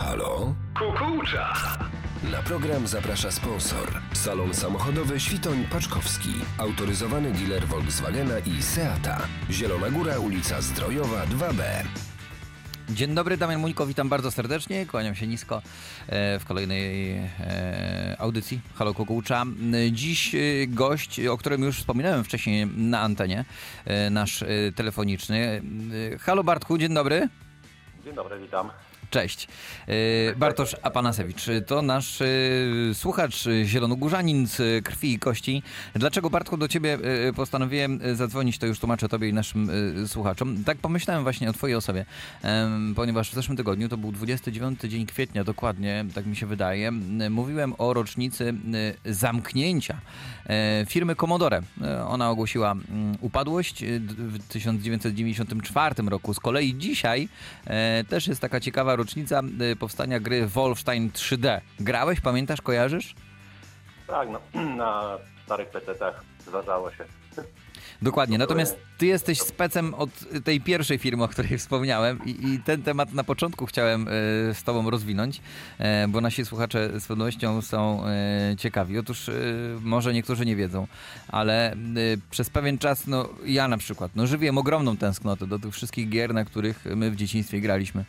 Halo? Kukułcza. Na program zaprasza sponsor. Salon samochodowy Świtoń-Paczkowski. Autoryzowany dealer Volkswagena i Seata. Zielona Góra, ulica Zdrojowa 2B. Dzień dobry, Damian Muńko, witam bardzo serdecznie, kłaniam się nisko w kolejnej audycji Halo Kukułcza. Dziś gość, o którym już wspominałem wcześniej na antenie, nasz telefoniczny. Halo Bartku, dzień dobry. Dzień dobry, witam. Cześć. Bartosz Apanasewicz to nasz słuchacz, zielonogórzanin z krwi i kości. Dlaczego, Bartku, do ciebie postanowiłem zadzwonić, to już tłumaczę tobie i naszym słuchaczom. Tak pomyślałem właśnie o twojej osobie, ponieważ w zeszłym tygodniu, to był 29 dzień kwietnia dokładnie, tak mi się wydaje, mówiłem o rocznicy zamknięcia firmy Commodore. Ona ogłosiła upadłość w 1994 roku. Z kolei dzisiaj też jest taka ciekawa rocznica powstania gry Wolfenstein 3D. Grałeś, pamiętasz, kojarzysz? Tak, no, na starych PC-tach zdarzało się. Dokładnie, natomiast ty jesteś specem od tej pierwszej firmy, o której wspomniałem i ten temat na początku chciałem z tobą rozwinąć, bo nasi słuchacze z pewnością są ciekawi. Otóż może niektórzy nie wiedzą, ale przez pewien czas, no ja na przykład, no żywiłem ogromną tęsknotę do tych wszystkich gier, na których my w dzieciństwie graliśmy.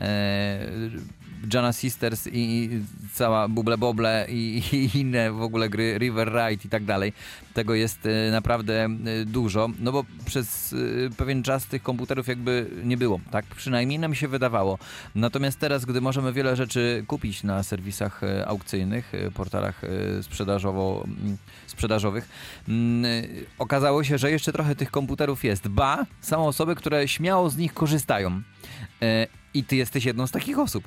Jana Sisters i cała Buble Boble i inne w ogóle gry, River Ride i tak dalej. Tego jest naprawdę dużo, no bo przez pewien czas tych komputerów jakby nie było, tak? Przynajmniej nam się wydawało. Natomiast teraz, gdy możemy wiele rzeczy kupić na serwisach aukcyjnych, portalach sprzedażowych, okazało się, że jeszcze trochę tych komputerów jest. Ba, są osoby, które śmiało z nich korzystają. I ty jesteś jedną z takich osób.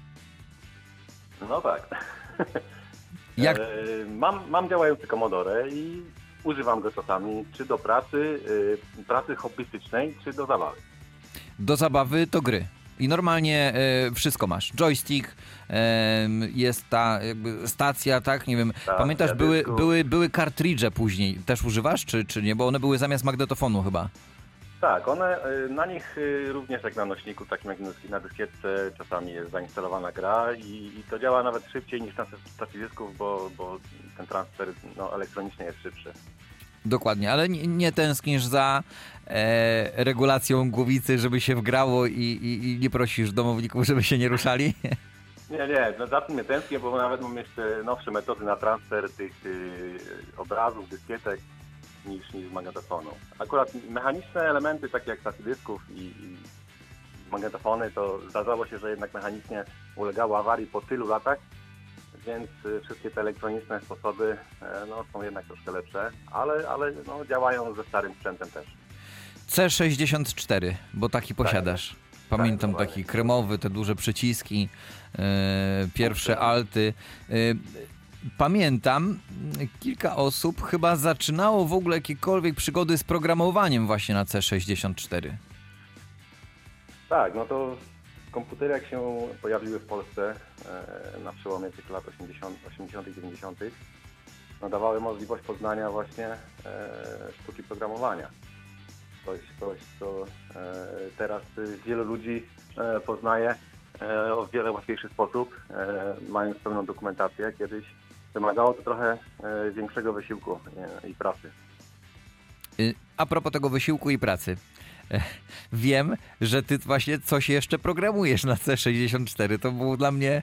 No tak. Jak? Mam działający Commodore i używam go czasami, czy do pracy hobbystycznej, czy do zabawy. Do zabawy to gry. I normalnie wszystko masz. Joystick, jest ta jakby stacja, tak? Nie wiem, tak, pamiętasz, były kartridże później. Też używasz, czy nie? Bo one były zamiast magnetofonu chyba. Tak, na nich również jak na nośniku, takim jak na dyskietce, czasami jest zainstalowana gra i to działa nawet szybciej niż na stacji dysków, bo ten transfer elektroniczny jest szybszy. Dokładnie, ale nie tęsknisz za regulacją głowicy, żeby się wgrało i nie prosisz domowników, żeby się nie ruszali? Nie, za tym nie tęsknię, bo nawet mam jeszcze nowsze metody na transfer tych obrazów, dyskietek niż z magnetofonu. Akurat mechaniczne elementy, takie jak stacje dysków i magnetofony, to zdarzało się, że jednak mechanicznie ulegało awarii po tylu latach, więc wszystkie te elektroniczne sposoby są jednak troszkę lepsze, ale działają ze starym sprzętem też. C64, bo taki posiadasz. Tak. Pamiętam taki kremowy, te duże przyciski, pierwsze alty. Pamiętam, kilka osób chyba zaczynało w ogóle jakiekolwiek przygody z programowaniem właśnie na C64. Tak, no to komputery jak się pojawiły w Polsce na przełomie tych lat 80. i 90. dawały możliwość poznania właśnie sztuki programowania. Coś co teraz wielu ludzi poznaje w wiele łatwiejszy sposób, mając pełną dokumentację. Kiedyś wymagało to trochę większego wysiłku i pracy. A propos tego wysiłku i pracy. Wiem, że ty właśnie coś jeszcze programujesz na C64. To było dla mnie,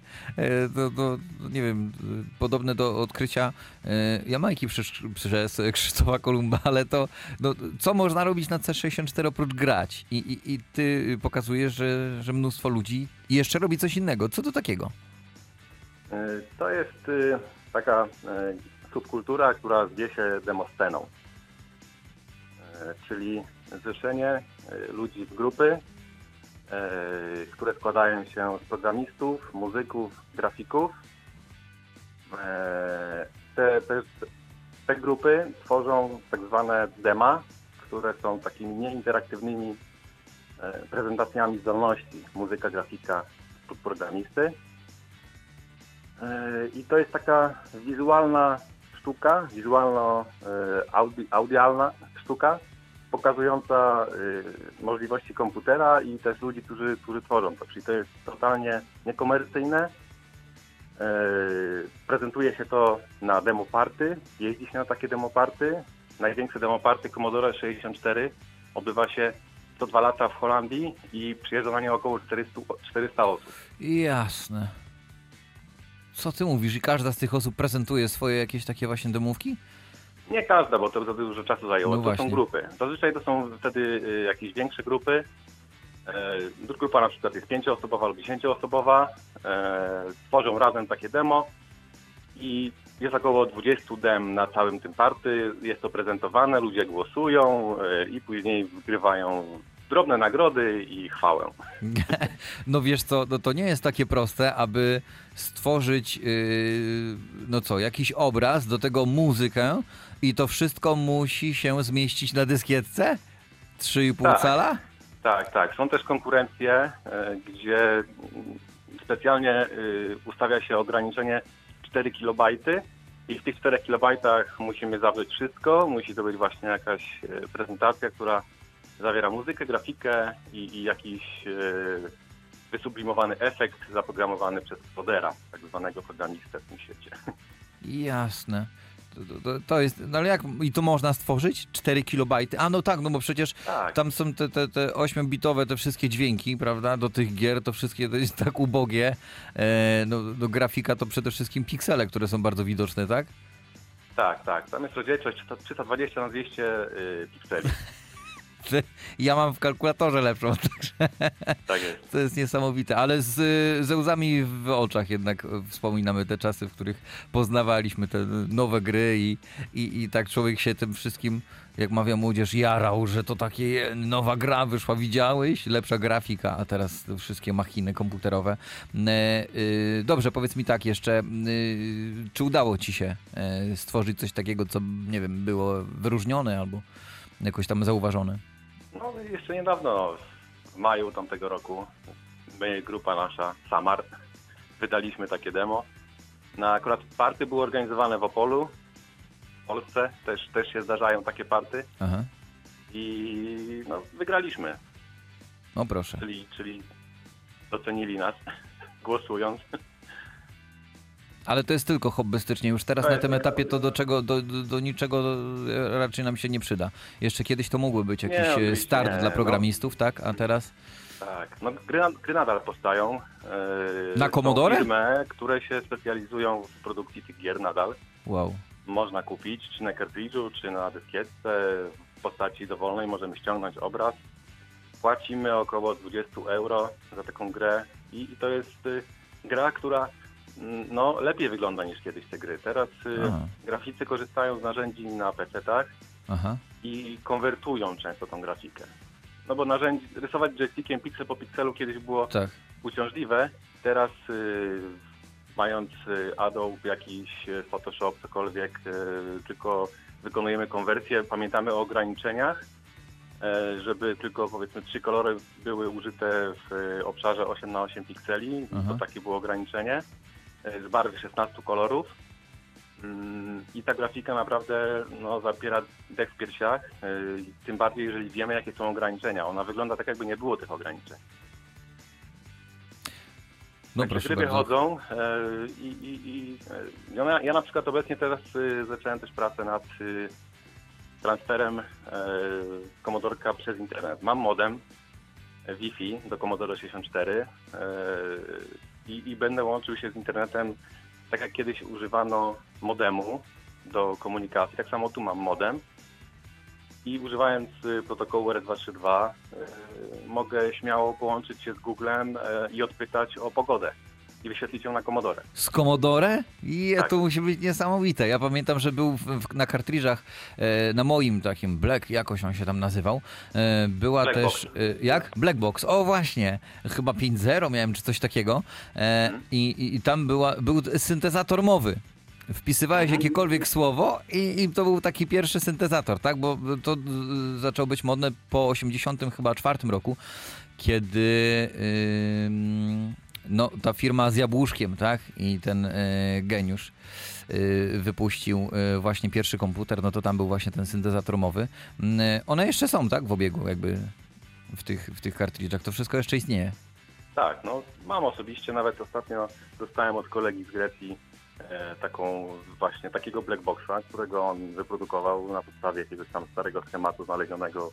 nie wiem, podobne do odkrycia Jamajki przez Krzysztofa Kolumba, ale to co można robić na C64 oprócz grać? I ty pokazujesz, że mnóstwo ludzi jeszcze robi coś innego. Co to takiego? To jest taka subkultura, która zwie się demosceną. Czyli zrzeszenie ludzi w grupy, które składają się z programistów, muzyków, grafików. Te grupy tworzą tak zwane dema, które są takimi nieinteraktywnymi prezentacjami zdolności muzyka, grafika lub programisty. I to jest taka wizualna sztuka, wizualno-audialna sztuka, pokazująca możliwości komputera i też ludzi, którzy tworzą to. Czyli to jest totalnie niekomercyjne. Prezentuje się to na demoparty, jeździ się na takie demoparty. Największe demoparty Commodore 64 odbywa się co 2 lata w Holandii i przyjeżdża na nie około 400 osób. Jasne. Co ty mówisz? I każda z tych osób prezentuje swoje jakieś takie właśnie demówki? Nie każda, bo to za dużo czasu zajęło. No to właśnie. są grupy. Zazwyczaj to są wtedy jakieś większe grupy. Grupa na przykład jest 5-osobowa lub 10-osobowa. Tworzą razem takie demo i jest około 20 dem na całym tym party. Jest to prezentowane, ludzie głosują i później wygrywają drobne nagrody i chwałę. No wiesz co, no to nie jest takie proste, aby stworzyć jakiś obraz, do tego muzykę i to wszystko musi się zmieścić na dyskietce? 3,5 Tak. cala? Tak. Są też konkurencje, gdzie specjalnie ustawia się ograniczenie 4 kilobajty i w tych 4 kilobajtach musimy zawrzeć wszystko. Musi to być właśnie jakaś prezentacja, która zawiera muzykę, grafikę i jakiś wysublimowany efekt zaprogramowany przez kodera, tak zwanego programistę w tym świecie. Jasne. To jest, no ale jak, i to można stworzyć? 4 kilobajty? A no tak, no bo przecież Tak. tam są te 8-bitowe, te wszystkie dźwięki, prawda, do tych gier, to wszystkie to jest tak ubogie. No grafika to przede wszystkim piksele, które są bardzo widoczne, tak? Tak. Tam jest rozdzielczość 320 na 200 pikseli. Ja mam w kalkulatorze lepszą, także Tak jest. to jest niesamowite, ale ze łzami w oczach jednak wspominamy te czasy, w których poznawaliśmy te nowe gry i tak człowiek się tym wszystkim, jak mawia młodzież, jarał, że to takie nowa gra wyszła, widziałeś? Lepsza grafika, a teraz te wszystkie machiny komputerowe. Dobrze, powiedz mi tak jeszcze, czy udało ci się stworzyć coś takiego, co, nie wiem, było wyróżnione albo jakoś tam zauważone? No jeszcze niedawno, w maju tamtego roku, my, grupa nasza, Samar, wydaliśmy takie demo. Akurat party były organizowane w Opolu, w Polsce, też się zdarzają takie party. Aha. I no, wygraliśmy, No proszę. czyli docenili nas, głosując. Ale to jest tylko hobbystycznie. Już teraz na tym etapie to do niczego raczej nam się nie przyda. Jeszcze kiedyś to mógłby być jakiś oczywiście start nie, dla no. programistów, tak? A teraz? Tak, no gry nadal powstają. Na Commodore? Są firmy, które się specjalizują w produkcji tych gier nadal. Wow. Można kupić czy na kartridżu, czy na dyskietce w postaci dowolnej. Możemy ściągnąć obraz. Płacimy około 20 euro za taką grę i to jest gra, która no, lepiej wygląda niż kiedyś te gry. Teraz graficy korzystają z narzędzi na PC-tach Aha. i konwertują często tą grafikę. No bo rysować joystickiem piksel po pikselu kiedyś było Tak. uciążliwe. Teraz mając Adobe, jakiś Photoshop, cokolwiek, tylko wykonujemy konwersję, pamiętamy o ograniczeniach, żeby tylko powiedzmy 3 kolory były użyte w obszarze 8x8 pikseli. To takie było ograniczenie. Z barwy 16 kolorów. I ta grafika naprawdę zapiera dech w piersiach, tym bardziej jeżeli wiemy, jakie są ograniczenia. Ona wygląda tak, jakby nie było tych ograniczeń. No Takie proszę gry bardzo. wychodzą ja na przykład obecnie teraz zacząłem też pracę nad transferem Commodorka przez internet. Mam modem Wi-Fi do Commodore 64 i będę łączył się z internetem tak jak kiedyś używano modemu do komunikacji. Tak samo tu mam modem i używając protokołu RS-232 mogę śmiało połączyć się z Googlem i odpytać o pogodę i wyświetlić ją na Commodore. Z Commodore? Tak. To musi być niesamowite. Ja pamiętam, że był na kartridżach, na moim takim Black, jakoś on się tam nazywał, była Black też... Jak? Black Box. O właśnie, chyba 5.0 miałem, czy coś takiego. I tam był syntezator mowy. Wpisywałeś jakiekolwiek słowo i to był taki pierwszy syntezator, tak? Bo to zaczęło być modne po 84 roku, kiedy no ta firma z jabłuszkiem, tak? I ten geniusz wypuścił właśnie pierwszy komputer, no to tam był właśnie ten syntezator mowy. One jeszcze są, tak? W obiegu jakby w tych kartridżach. To wszystko jeszcze istnieje. Tak, no mam osobiście, nawet ostatnio dostałem od kolegi z Grecji takiego black boxa, którego on wyprodukował na podstawie jakiegoś tam starego schematu znalezionego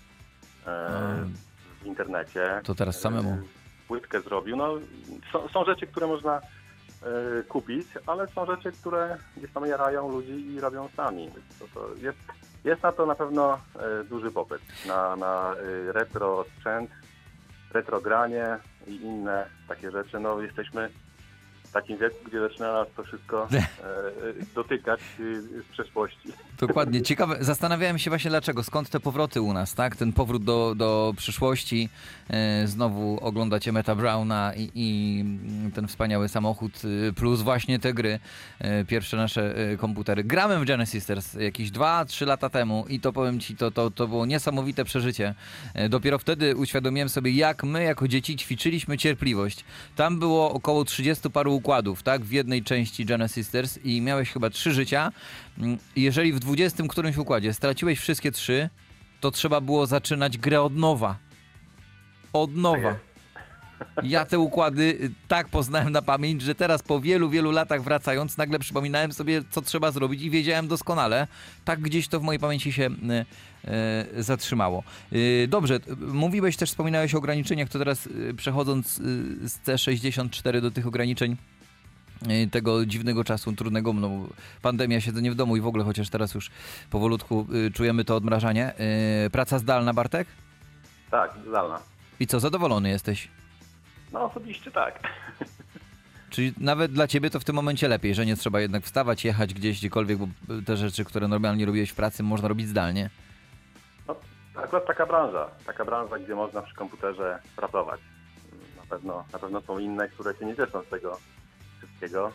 w internecie. To teraz samemu. Płytkę zrobił. No, są rzeczy, które można kupić, ale są rzeczy, które gdzieś tam jarają ludzi i robią sami. Jest na to na pewno duży popyt. Na retro sprzęt, retro granie i inne takie rzeczy. No jesteśmy w takim wieku, gdzie zaczyna nas to wszystko dotykać z przeszłości. Dokładnie. Ciekawe. Zastanawiałem się właśnie dlaczego. Skąd te powroty u nas, tak? Ten powrót do przyszłości. Znowu oglądacie Meta Browna i ten wspaniały samochód, plus właśnie te gry. Pierwsze nasze komputery. Grałem w Genesis Sisters jakieś 2-3 lata temu i to powiem ci, to było niesamowite przeżycie. Dopiero wtedy uświadomiłem sobie, jak my jako dzieci ćwiczyliśmy cierpliwość. Tam było około 30 paru układów, tak? W jednej części Genesis Sisters i miałeś chyba 3 życia. Jeżeli w 20 którymś układzie straciłeś wszystkie 3, to trzeba było zaczynać grę od nowa. Od nowa. Ja te układy tak poznałem na pamięć, że teraz po wielu, wielu latach wracając, nagle przypominałem sobie, co trzeba zrobić i wiedziałem doskonale. Tak gdzieś to w mojej pamięci się zatrzymało. Dobrze, mówiłeś też, wspominałeś o ograniczeniach, to teraz przechodząc z C64 do tych ograniczeń tego dziwnego czasu, trudnego, no, pandemia, siedzenie w domu i w ogóle, chociaż teraz już powolutku czujemy to odmrażanie. Praca zdalna, Bartek? Tak, zdalna. I co, zadowolony jesteś? No osobiście tak. Czyli nawet dla ciebie to w tym momencie lepiej, że nie trzeba jednak wstawać, jechać gdziekolwiek, bo te rzeczy, które normalnie robiłeś w pracy, można robić zdalnie. No, akurat taka branża, gdzie można przy komputerze pracować. Na pewno są inne, które się nie cieszą z tego wszystkiego,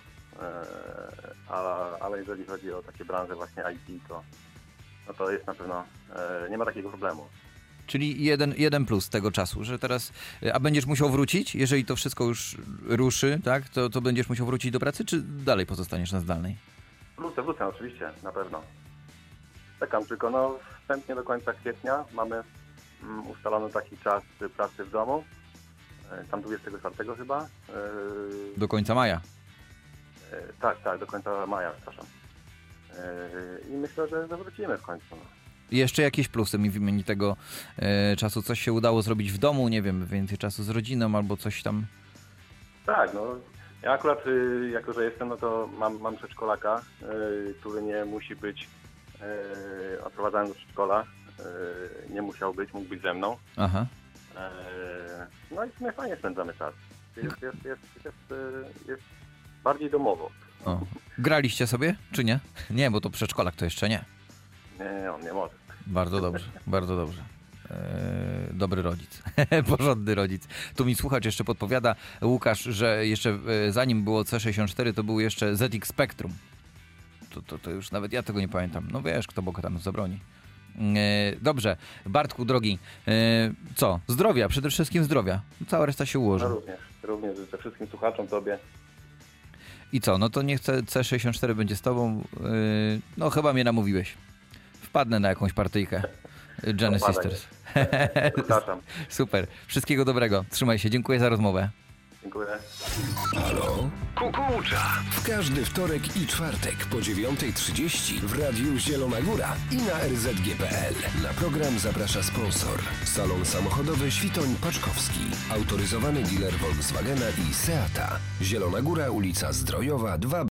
ale jeżeli chodzi o takie branże właśnie IT, to jest na pewno, nie ma takiego problemu. Czyli jeden plus tego czasu, że teraz, a będziesz musiał wrócić, jeżeli to wszystko już ruszy, tak, to będziesz musiał wrócić do pracy, czy dalej pozostaniesz na zdalnej? Wrócę oczywiście, na pewno. Czekam tylko, wstępnie do końca kwietnia mamy ustalony taki czas pracy w domu, tam 24 chyba. Do końca maja. Tak, do końca maja, przepraszam. I myślę, że wrócimy w końcu. Jeszcze jakieś plusy mi wymieni tego czasu? Coś się udało zrobić w domu, nie wiem, więcej czasu z rodziną albo coś tam? Tak, ja akurat, jako że jestem, to mam przedszkolaka, który nie musi być odprowadzany do przedszkola. Nie musiał być, mógł być ze mną. Aha. No i w sumie fajnie spędzamy czas. Jest bardziej domowo. O. Graliście sobie, czy nie? Nie, bo to przedszkolak to jeszcze nie. Nie, on nie może. Bardzo dobrze, bardzo dobrze. Dobry rodzic, porządny rodzic. Tu mi słuchacz jeszcze podpowiada, Łukasz, że jeszcze zanim było C64, to był jeszcze ZX Spectrum. To już nawet ja tego nie pamiętam. No wiesz, kto Boga tam zabroni. Dobrze, Bartku, drogi, co? Zdrowia, przede wszystkim zdrowia. Cała reszta się ułoży. No również życzę wszystkim słuchaczom, tobie. I co? No to niech C64 będzie z tobą. No chyba mnie namówiłeś. Wpadnę na jakąś partyjkę Genesis Sisters. Zapraszam. Super. Wszystkiego dobrego. Trzymaj się. Dziękuję za rozmowę. Dziękuję. Halo? Kukułcza. W każdy wtorek i czwartek po 9:30 w Radiu Zielona Góra i na rzg.pl. Na program zaprasza sponsor. Salon samochodowy Świtoń Paczkowski. Autoryzowany dealer Volkswagena i Seata. Zielona Góra, ulica Zdrojowa 2.